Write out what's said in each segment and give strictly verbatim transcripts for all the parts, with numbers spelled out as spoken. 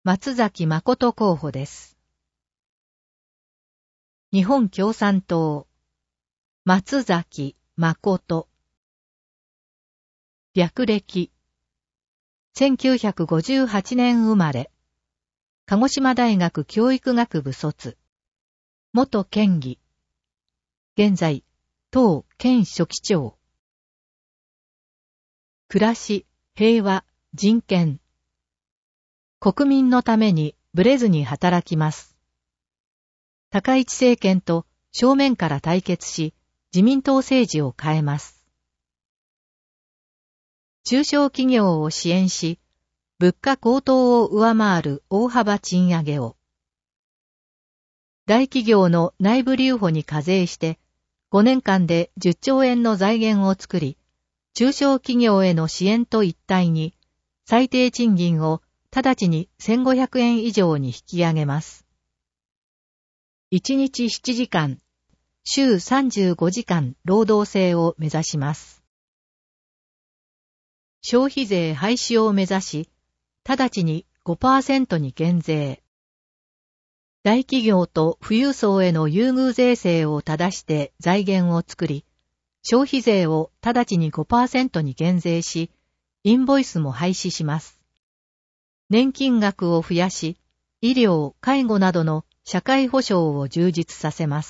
松崎誠候補です。日本共産党、松崎誠。略歴。せんきゅうひゃくごじゅうはちねん生まれ。鹿児島大学教育学部卒。元県議。現在、党県書記長。暮らし、平和、人権。国民のためにブレずに働きます。高市政権と正面から対決し、自民党政治を変えます。中小企業を支援し、物価高騰を上回る大幅賃上げを。大企業の内部留保に課税して、ごねんかんでじゅっちょうえんの財源を作り、中小企業への支援と一体に、最低賃金を直ちにせんごひゃくえん以上に引き上げます。いちにちしちじかん、週さんじゅうごじかん労働制を目指します。消費税廃止を目指し、直ちに ごパーセント に減税。大企業と富裕層への優遇税制を正して財源を作り、消費税を直ちに ごパーセント に減税し、インボイスも廃止します。年金額を増やし、医療、介護などの社会保障を充実させます。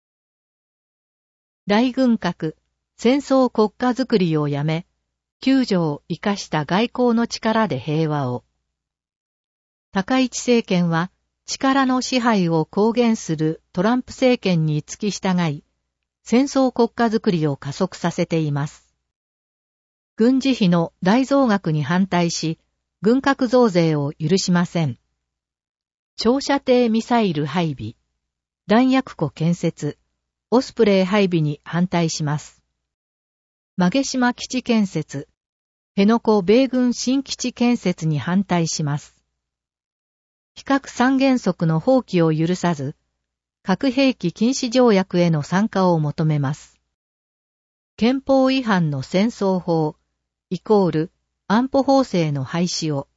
大軍拡、戦争国家づくりをやめ、救助を生かした外交の力で平和を。高市政権は力の支配を公言するトランプ政権に付き従い、戦争国家づくりを加速させています。軍事費の大増額に反対し、軍拡増税を許しません。長射程ミサイル配備、弾薬庫建設、オスプレイ配備に反対します。曲島基地建設、辺野古米軍新基地建設に反対します。非核三原則の放棄を許さず、核兵器禁止条約への参加を求めます。憲法違反の戦争法、イコール安保法制の廃止を。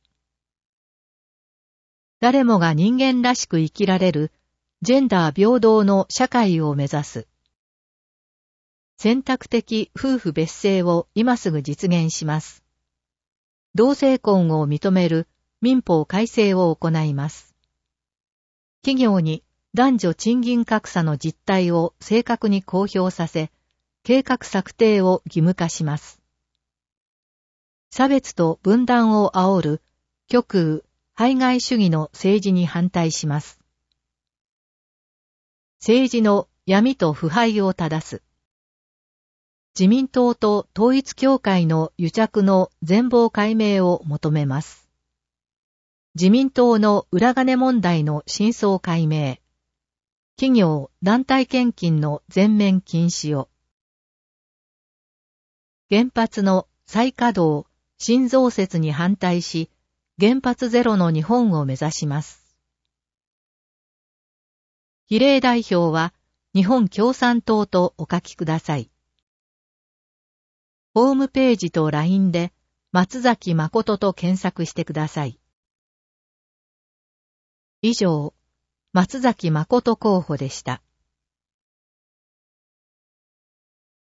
誰もが人間らしく生きられる、ジェンダー平等の社会を目指す。選択的夫婦別姓を今すぐ実現します。同性婚を認める民法改正を行います。企業に男女賃金格差の実態を正確に公表させ、計画策定を義務化します。差別と分断を煽る極右、排外主義の政治に反対します。政治の闇と腐敗を正す。自民党と統一教会の癒着の全貌解明を求めます。自民党の裏金問題の真相解明。企業・団体献金の全面禁止を。原発の再稼働、新増設に反対し、原発ゼロの日本を目指します。比例代表は日本共産党とお書きください。ホームページと ライン で松崎誠と検索してください。以上、松崎誠候補でした。